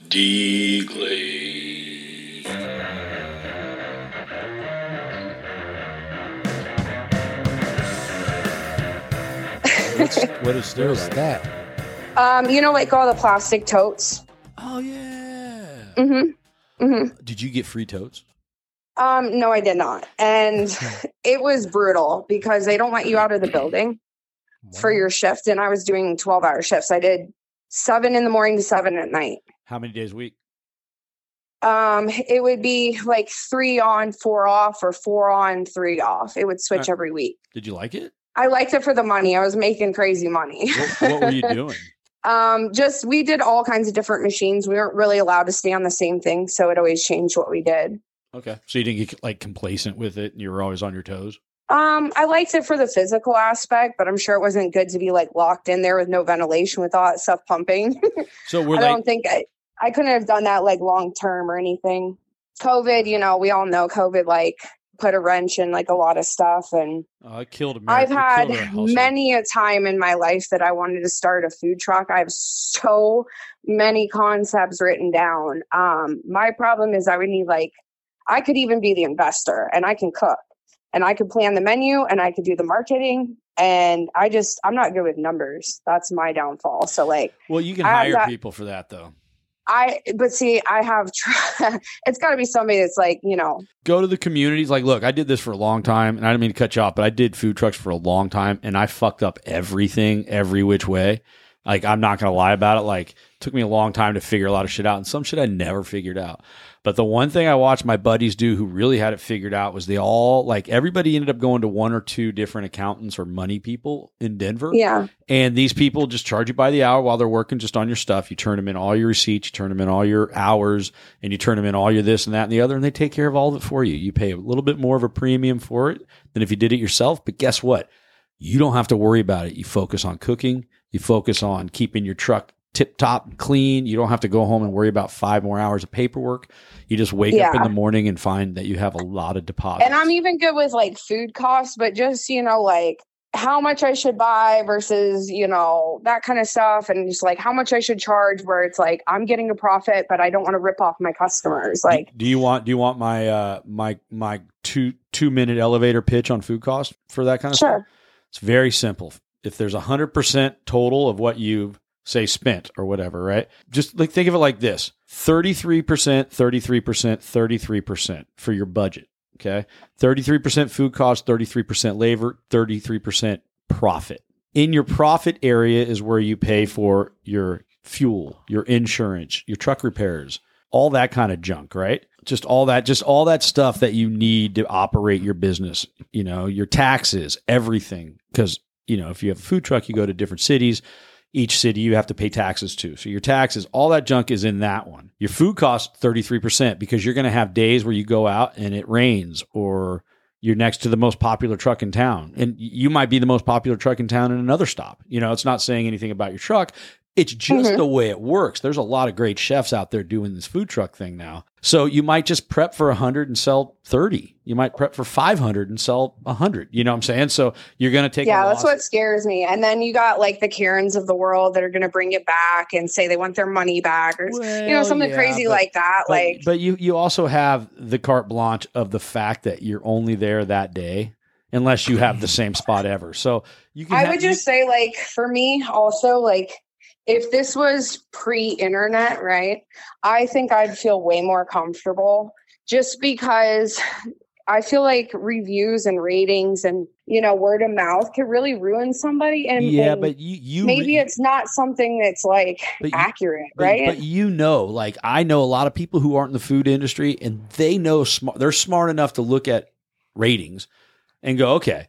D-Glade. What is that? Like all the plastic totes. Oh yeah. Did you get free totes? No, I did not. And it was brutal because they don't let you out of the building for your shift. And I was doing 12-hour shifts. I did 7 in the morning to 7 at night. How many days a week? It would be like 3 on, 4 off, or 4 on, 3 off. It would switch every week. Did you like it? I liked it for the money. I was making crazy money. What were you doing? We did all kinds of different machines. We weren't really allowed to stay on the same thing. So it always changed what we did. Okay. So you didn't get like complacent with it and you were always on your toes? I liked it for the physical aspect, but I'm sure it wasn't good to be like locked in there with no ventilation with all that stuff pumping. So I don't think I couldn't have done that like long term or anything. COVID, we all know COVID like put a wrench in like a lot of stuff. And it killed America. I've had many a time in my life that I wanted to start a food truck. I have so many concepts written down. My problem is I would need I could even be the investor, and I can cook, and I could plan the menu, and I could do the marketing. And I'm not good with numbers. That's my downfall. So well, you can hire people for that though. I have it's got to be somebody that's go to the communities. Look, I did this for a long time, and I didn't mean to cut you off, but I did food trucks for a long time, and I fucked up everything every which way. I'm not going to lie about it. It took me a long time to figure a lot of shit out, and some shit I never figured out. But the one thing I watched my buddies do who really had it figured out was they all, everybody ended up going to 1 or 2 different accountants or money people in Denver. Yeah. And these people just charge you by the hour while they're working just on your stuff. You turn them in all your receipts, you turn them in all your hours, and you turn them in all your this and that and the other, and they take care of all of it for you. You pay a little bit more of a premium for it than if you did it yourself. But guess what? You don't have to worry about it. You focus on cooking. You focus on keeping your truck tip-top and clean. You don't have to go home and worry about 5 more hours of paperwork. You just wake up in the morning and find that you have a lot of deposits. And I'm even good with food costs, but just, how much I should buy versus, that kind of stuff. And just how much I should charge where it's I'm getting a profit, but I don't want to rip off my customers. Do you want my, my 2-minute elevator pitch on food cost for that kind of stuff? It's very simple. If there's 100% total of what you've say spent or whatever, right? Just think of it like this: 33%, 33%, 33% for your budget. Okay. 33% food cost, 33% labor, 33% profit. In your profit area is where you pay for your fuel, your insurance, your truck repairs, all that kind of junk, right? Just all that stuff that you need to operate your business, your taxes, everything. Because, if you have a food truck, you go to different cities. Each city you have to pay taxes to. So your taxes, all that junk is in that one. Your food costs 33% because you're going to have days where you go out and it rains, or you're next to the most popular truck in town. And you might be the most popular truck in town in another stop. It's not saying anything about your truck. It's just the way it works. There's a lot of great chefs out there doing this food truck thing now. So you might just prep for 100 and sell 30. You might prep for 500 and sell 100. You know what I'm saying? So you're going to take a loss. That's what scares me. And then you got the Karens of the world that are going to bring it back and say they want their money back, or something crazy like that. But you also have the carte blanche of the fact that you're only there that day, unless you have the same spot ever. So you can. I would just say, for me, also, if this was pre-internet, right, I think I'd feel way more comfortable, just because I feel like reviews and ratings and, word of mouth could really ruin somebody. And but you maybe it's not something that's accurate, right? But I know a lot of people who aren't in the food industry, and they know they're smart enough to look at ratings and go, okay,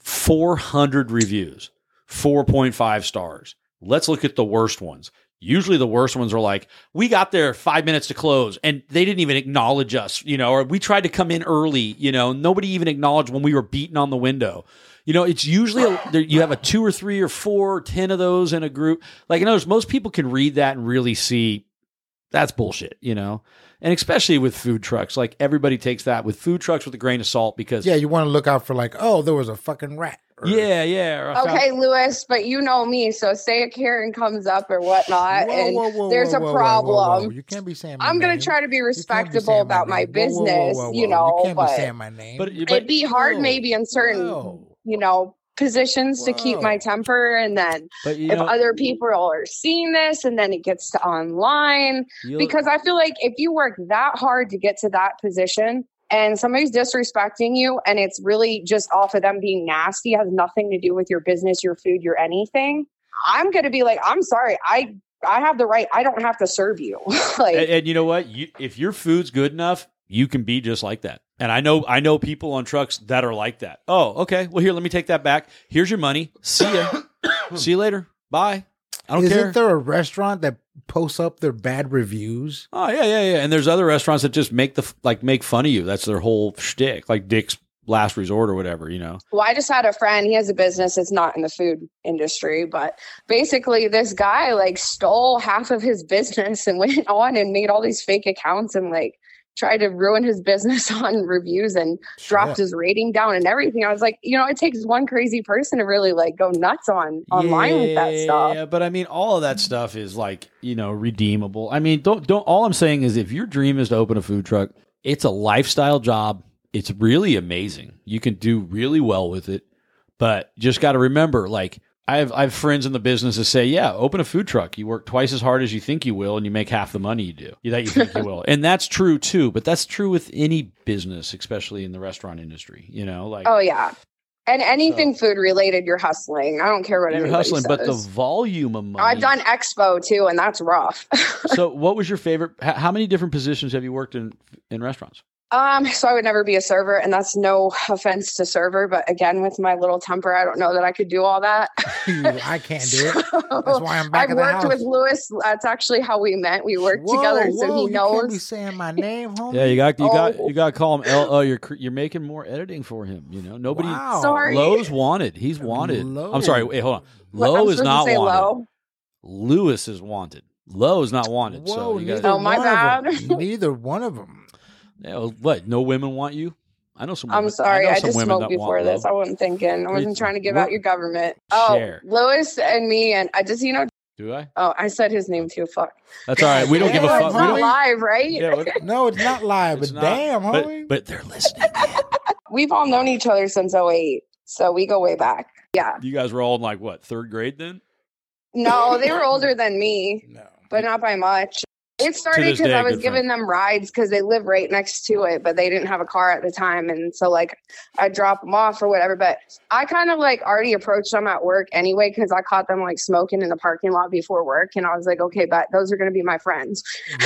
400 reviews, 4.5 stars. Let's look at the worst ones. Usually the worst ones are we got there 5 minutes to close and they didn't even acknowledge us, or we tried to come in early, nobody even acknowledged when we were beating on the window. It's usually you have a 2 or 3 or 4 or 10 of those in a group. Most people can read that and really see that's bullshit, And especially with food trucks, everybody takes that with food trucks with a grain of salt because you want to look out for there was a fucking rat. Yeah. Okay, Lewis, but you know me, so say a Karen comes up or whatnot, there's a problem. Whoa. You can't be saying my I'm going name. to try to be respectable about my business, you know, You can't be saying my name. But it'd be hard maybe in certain, you know, positions to keep my temper. And then if other people are seeing this and then it gets to online, because I feel like if you work that hard to get to that position, and somebody's disrespecting you and it's really just off of them being nasty, has nothing to do with your business, your food, your anything, I'm going to be like, I'm sorry. I have the right. I don't have to serve you. and you know what? If your food's good enough, you can be just like that. And I know people on trucks that are like that. Oh, okay. Well, here, let me take that back. Here's your money. See ya. See you later. Bye. I don't care. Isn't there a restaurant that posts up their bad reviews? Oh, yeah. And there's other restaurants that just make fun of you. That's their whole shtick, like Dick's Last Resort or whatever, you know. Well, I just had a friend. He has a business. It's not in the food industry, but basically this guy like stole half of his business and went on and made all these fake accounts and like tried to ruin his business on reviews and dropped his rating down and everything. I was like, you know, it takes one crazy person to really like go nuts online with that stuff. Yeah, but I mean, all of that stuff is like, you know, redeemable. I mean, don't. All I'm saying is, if your dream is to open a food truck, it's a lifestyle job. It's really amazing. You can do really well with it, but just got to remember, like, I have friends in the business that say, yeah, open a food truck. You work twice as hard as you think you will, and you make half the money that you think you will. And that's true too, but that's true with any business, especially in the restaurant industry, you know, like, oh yeah. And anything food related, you're hustling. I don't care what anybody says. But the volume of money. I've done expo too, and that's rough. So what was your favorite? How many different positions have you worked in restaurants? So I would never be a server, and that's no offense to server, but again, with my little temper, I don't know that I could do all that. I can't do it. That's why I'm back I've worked with Lewis. That's actually how we met. We worked together, so he knows. You can't be saying my name, homie. Yeah, you got to call him L. You're making more editing for him. You know, nobody. Wow. Sorry. Lowe's wanted. He's wanted. Lowe. I'm sorry. Wait, hold on. Lowe is not wanted. Lewis is wanted. Lowe is not wanted. Whoa, so you guys. Oh, my bad. Neither one of them. Yeah, well, what? No women want you? I know some. I'm sorry. I just smoked before this. I wasn't thinking. I wasn't trying to give out your government. Oh, Lewis and me, and I just, you know. Do I? Oh, I said his name too. Fuck. That's all right. We don't give a fuck. It's not live, right? Yeah, no, it's not live. But damn, homie. But they're listening. We've all known each other since 2008, so we go way back. Yeah. You guys were all in like what, third grade then? No, they were older than me. No, but not by much. It started because I was giving them rides because they live right next to it, but they didn't have a car at the time. And so like I'd drop them off or whatever. But I kind of like already approached them at work anyway because I caught them like smoking in the parking lot before work. And I was like, okay, but those are going to be my friends.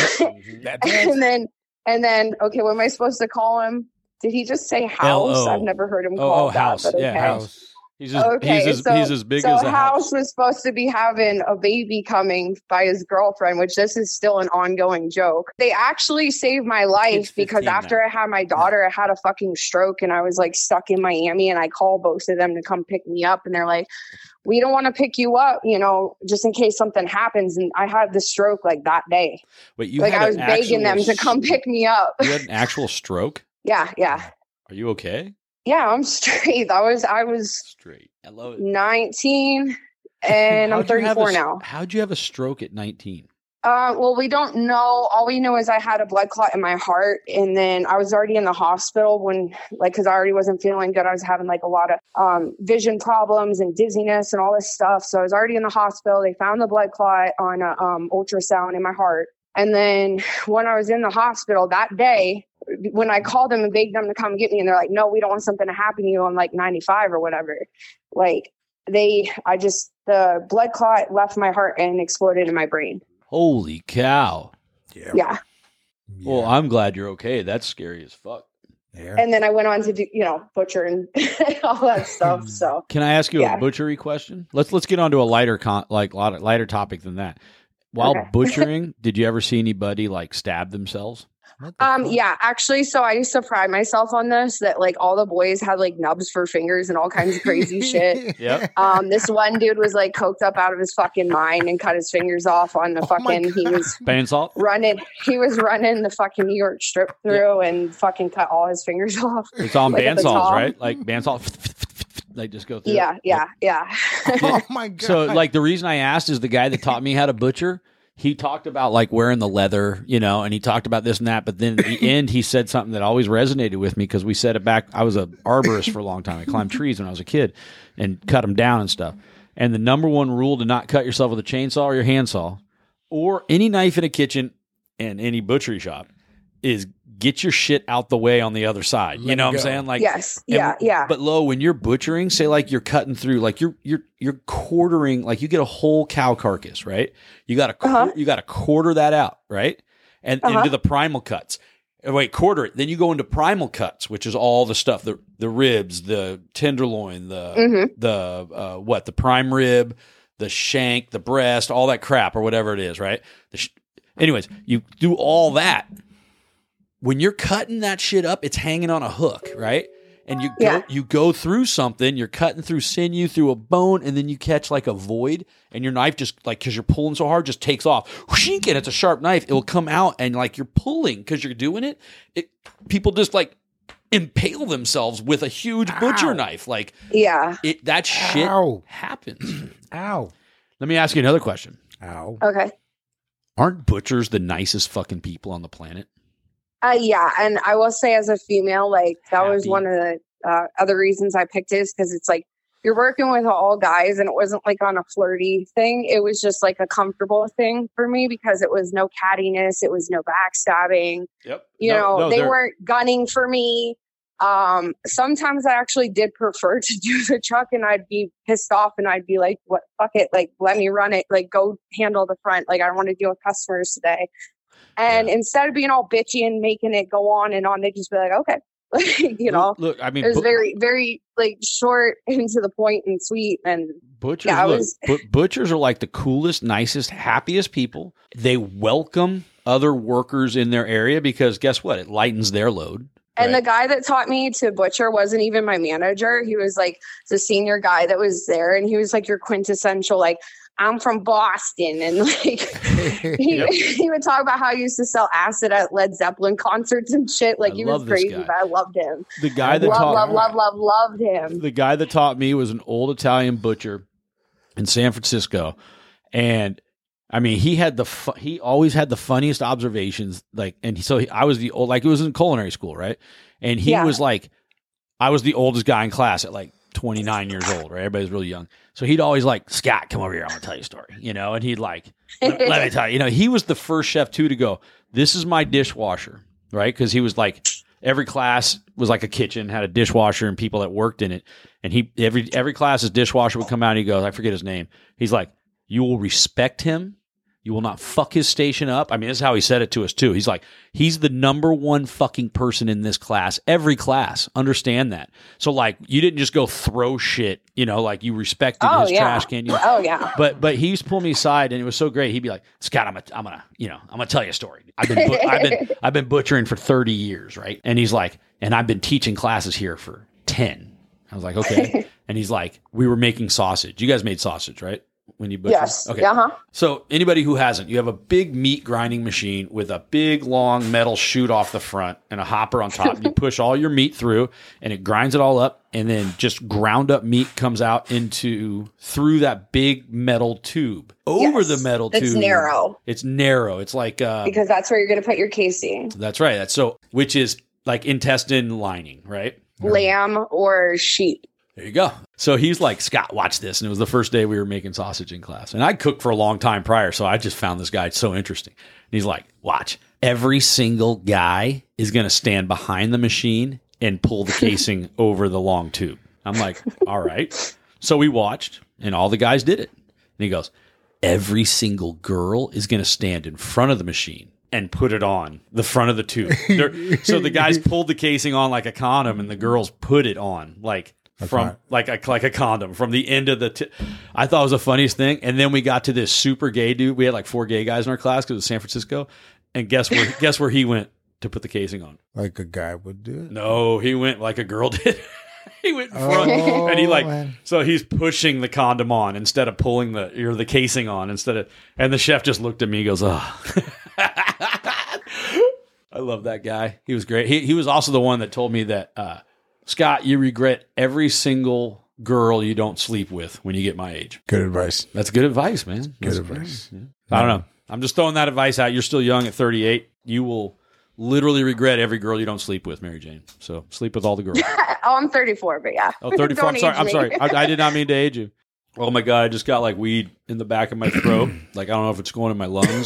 and then, okay, what am I supposed to call him? Did he just say house? L-O. I've never heard him call house. That. But okay. Yeah, house. He's as big as a house. Was supposed to be having a baby coming by his girlfriend, which this is still an ongoing joke. They actually saved my life because after I had my daughter, I had a fucking stroke and I was like stuck in Miami and I called both of them to come pick me up. And they're like, we don't want to pick you up, you know, just in case something happens. And I had the stroke like that day. Wait, you like I was begging them to come pick me up. You had an actual stroke? Yeah. Are you okay? Yeah, I'm straight. I was straight. I love it. 19 and I'm 34 now. How'd you have a stroke at 19? Well, we don't know. All we know is I had a blood clot in my heart, and then I was already in the hospital when, like, because I already wasn't feeling good. I was having like a lot of vision problems and dizziness and all this stuff. So I was already in the hospital. They found the blood clot on a ultrasound in my heart, and then when I was in the hospital that day, when I called them and begged them to come get me, and they're like, no, we don't want something to happen to you on like 95 or whatever. Like the blood clot left my heart and exploded in my brain. Holy cow. Yeah. Well, I'm glad you're okay. That's scary as fuck. Yeah. And then I went on to do, butcher and all that stuff. So can I ask you a butchery question? Let's get on to a lighter lighter topic than that. While butchering, did you ever see anybody like stab themselves? Yeah, actually, so I used to pride myself on this, that like all the boys had like nubs for fingers and all kinds of crazy shit. Yep. This one dude was like coked up out of his fucking mind and cut his fingers off on the he was bandsaw running the fucking New York Strip through and fucking cut all his fingers off. It's on like bandsaws, right? Like bandsaw. Like just go through. Yeah. Oh my God. So like the reason I asked is the guy that taught me how to butcher. He talked about like wearing the leather, and he talked about this and that. But then at the end, he said something that always resonated with me because we said it back. I was an arborist for a long time. I climbed trees when I was a kid and cut them down and stuff. And the number one rule to not cut yourself with a chainsaw or your handsaw or any knife in a kitchen and any butchery shop is get your shit out the way on the other side. You know what I'm saying? Like, yes. Yeah. But Lo, when you're butchering, say like you're cutting through, like you're quartering, like you get a whole cow carcass, right? You got to quarter that out, right? And into the primal cuts. Wait, quarter it. Then you go into primal cuts, which is all the stuff, the ribs, the tenderloin, the prime rib, the shank, the breast, all that crap or whatever it is, right? Anyways, you do all that. When you're cutting that shit up, it's hanging on a hook, right? And you go through something, you're cutting through sinew, through a bone, and then you catch like a void, and your knife just like, because you're pulling so hard, just takes off. Whooshink, and it's a sharp knife. It will come out, and like you're pulling because you're doing it. People just like impale themselves with a huge butcher knife. Like, that shit happens. Ow. Let me ask you another question. Ow. Okay. Aren't butchers the nicest fucking people on the planet? Yeah, and I will say as a female, like that was one of the other reasons I picked it is because it's like you're working with all guys and it wasn't like on a flirty thing. It was just like a comfortable thing for me because it was no cattiness. It was no backstabbing. Yep. They weren't gunning for me. Sometimes I actually did prefer to do the truck and I'd be pissed off and I'd be like, what, fuck it. Like, let me run it. Like, go handle the front. Like, I don't want to deal with customers today. And instead of being all bitchy and making it go on and on, they just be like, okay, Look, I mean, it was very, very like short and to the point and sweet. And butchers, butchers are like the coolest, nicest, happiest people. They welcome other workers in their area because guess what? It lightens their load. And the guy that taught me to butcher wasn't even my manager. He was like the senior guy that was there. And he was like your quintessential, like, I'm from Boston. And like, he would talk about how he used to sell acid at Led Zeppelin concerts and shit. Like he was crazy, but I loved him. The guy that loved him. The guy that taught me was an old Italian butcher in San Francisco. And I mean, he always had the funniest observations. Like, and I was the old, like it was in culinary school, right? And he was like, I was the oldest guy in class at like 29 years old, right? Everybody's really young. So he'd always like, Scott, come over here. I'm going to tell you a story, and he'd like, let me tell you, he was the first chef too to go, this is my dishwasher, right? Because he was like, every class was like a kitchen, had a dishwasher and people that worked in it. And every class, his dishwasher would come out and he goes, I forget his name. He's like, you will respect him. You will not fuck his station up. I mean, this is how he said it to us too. He's like, he's the number one fucking person in this class. Every class. Understand that. So like, you didn't just go throw shit, like you respected his trash can. Oh yeah. But he used to pull me aside and it was so great. He'd be like, Scott, I'm gonna tell you a story. I've been butchering for 30 years. Right. And he's like, and I've been teaching classes here for 10. I was like, okay. And he's like, we were making sausage. You guys made sausage, right? When you butcher? Yes. Okay. So anybody who hasn't, you have a big meat grinding machine with a big long metal chute off the front and a hopper on top. You push all your meat through and it grinds it all up, and then just ground up meat comes out through that big metal tube. Over the metal tube. It's narrow. It's narrow. It's like because that's where you're going to put your casing. That's right. Which is like intestine lining, right? Lamb or sheep. There you go. So he's like, Scott, watch this. And it was the first day we were making sausage in class. And I'd cooked for a long time prior, so I just found this guy so interesting. And he's like, watch. Every single guy is going to stand behind the machine and pull the casing over the long tube. I'm like, all right. So we watched, and all the guys did it. And he goes, every single girl is going to stand in front of the machine and put it on the front of the tube. So the guys pulled the casing on like a condom, and the girls put it on like like a condom from the end of the I thought it was the funniest thing. And then we got to this super gay dude. We had like 4 gay guys in our class because it was San Francisco. And guess where he went to put the casing on? Like a guy would do it? No, he went like a girl did. He went in front and he so he's pushing the condom on instead of pulling the casing on and the chef just looked at me and goes, oh. I love that guy. He was great. He was also the one that told me that, Scott, you regret every single girl you don't sleep with when you get my age. Good advice. That's good advice, man. Good advice. Yeah. I don't know. I'm just throwing that advice out. You're still young at 38. You will literally regret every girl you don't sleep with, Mary Jane. So sleep with all the girls. I'm 34, but yeah. Oh, 34. I'm sorry. I did not mean to age you. Oh my God. I just got like weed in the back of my throat. Like, I don't know if it's going in my lungs.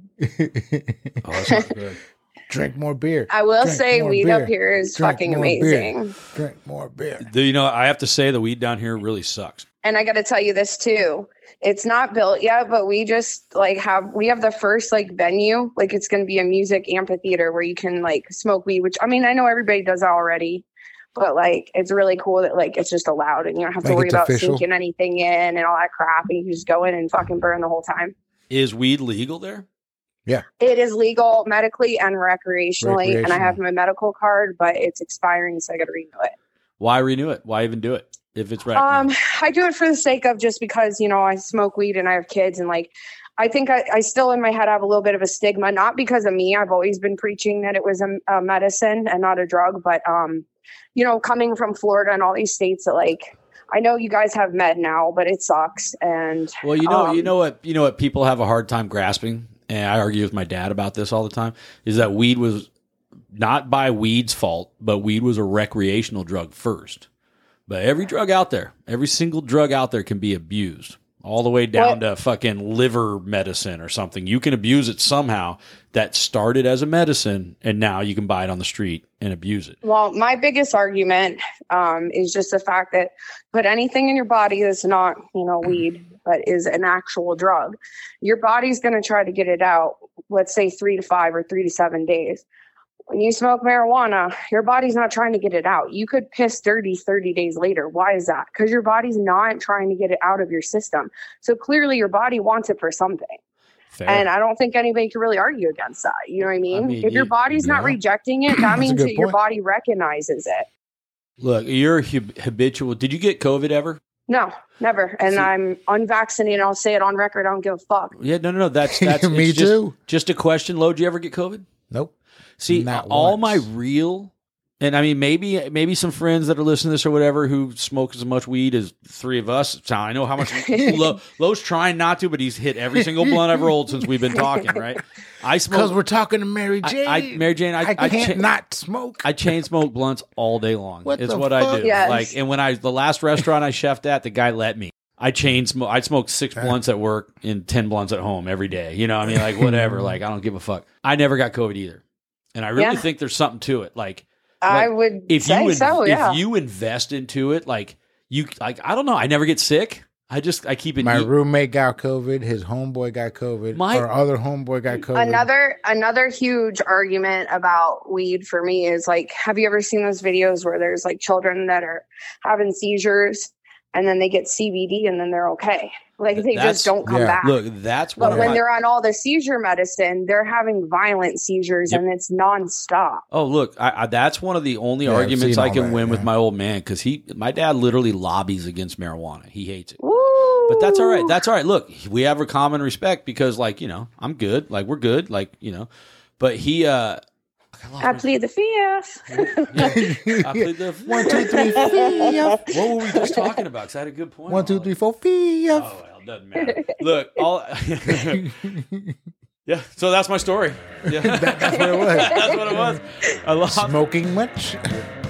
Oh, that's not good. Drink more beer. I will say weed up here is fucking amazing. Drink more beer. You know, I have to say the weed down here really sucks. And I got to tell you this too. It's not built yet, but we just like we have the first like venue. Like it's going to be a music amphitheater where you can like smoke weed, which I mean, I know everybody does that already, but like, it's really cool that like, it's just allowed and you don't have to worry about sneaking anything in and all that crap. And you can just go in and fucking burn the whole time. Is weed legal there? Yeah. It is legal medically and recreationally. And I have my medical card, but it's expiring. So I got to renew it. Why renew it? Why even do it? If it's right. I do it for the sake of just because, you know, I smoke weed and I have kids and like, I think I still in my head have a little bit of a stigma, not because of me. I've always been preaching that it was a medicine and not a drug, but, you know, coming from Florida and all these states that like, I know you guys have med now, but it sucks. And well, you know what people have a hard time grasping. And I argue with my dad about this all the time is that weed was not by weed's fault, but weed was a recreational drug first. But every drug out there, every single drug out there can be abused all the way down to fucking liver medicine or something. You can abuse it somehow that started as a medicine and now you can buy it on the street and abuse it. Well, my biggest argument is just the fact that put anything in your body that's not, you know, weed, but is an actual drug, your body's going to try to get it out, let's say 3 to 5 or 3 to 7 days. When you smoke marijuana, your body's not trying to get it out. You could piss dirty 30 days later. Why is that? Because your body's not trying to get it out of your system. So clearly your body wants it for something. Fair. And I don't think anybody can really argue against that. You know what I mean? If your body's not rejecting it, that means that your body recognizes it. Look, you're habitual. Did you get COVID ever? No, never. And I'm unvaccinated. I'll say it on record. I don't give a fuck. Yeah, no. That's me too. Just a question. Lo, did you ever get COVID? Nope. See, all my real, and I mean, maybe some friends that are listening to this or whatever who smoke as much weed as 3 of us. So I know how much Lo's trying not to, but he's hit every single blunt I've rolled since we've been talking, right? I smoke because we're talking to Mary Jane. Mary Jane, I can't not smoke. I chain smoke blunts all day long. It's what fuck? I do. Yes. Like, and when the last restaurant I chefed at, the guy let me. I'd smoke 6 blunts at work and 10 blunts at home every day. You know what I mean? Like, whatever. Like, I don't give a fuck. I never got COVID either. And I really think there's something to it. Like I would say so, if you invest into it, I don't know. I never get sick. I keep it. My roommate got COVID. His homeboy got COVID. Our other homeboy got COVID. Another huge argument about weed for me is like, have you ever seen those videos where there's like children that are having seizures and then they get CBD and then they're okay? Like they just don't come back. Look, that's what. But when they're on all the seizure medicine, they're having violent seizures and it's nonstop. Oh, look, that's one of the only arguments I can win with my old man because my dad literally lobbies against marijuana. He hates it. Woo! But that's all right. That's all right. Look, we have a common respect because, like, you know, I'm good. Like, we're good. Like, you know, but he. I plead the fifth. I plead the 1, 2, 3, fifth. What were we just talking about? Because I had a good point. 1, 2, 3, 4, fifth. Oh, well, it doesn't matter. Look, yeah. So that's my story. Yeah, that's what it was. That's what it was. I love smoking much.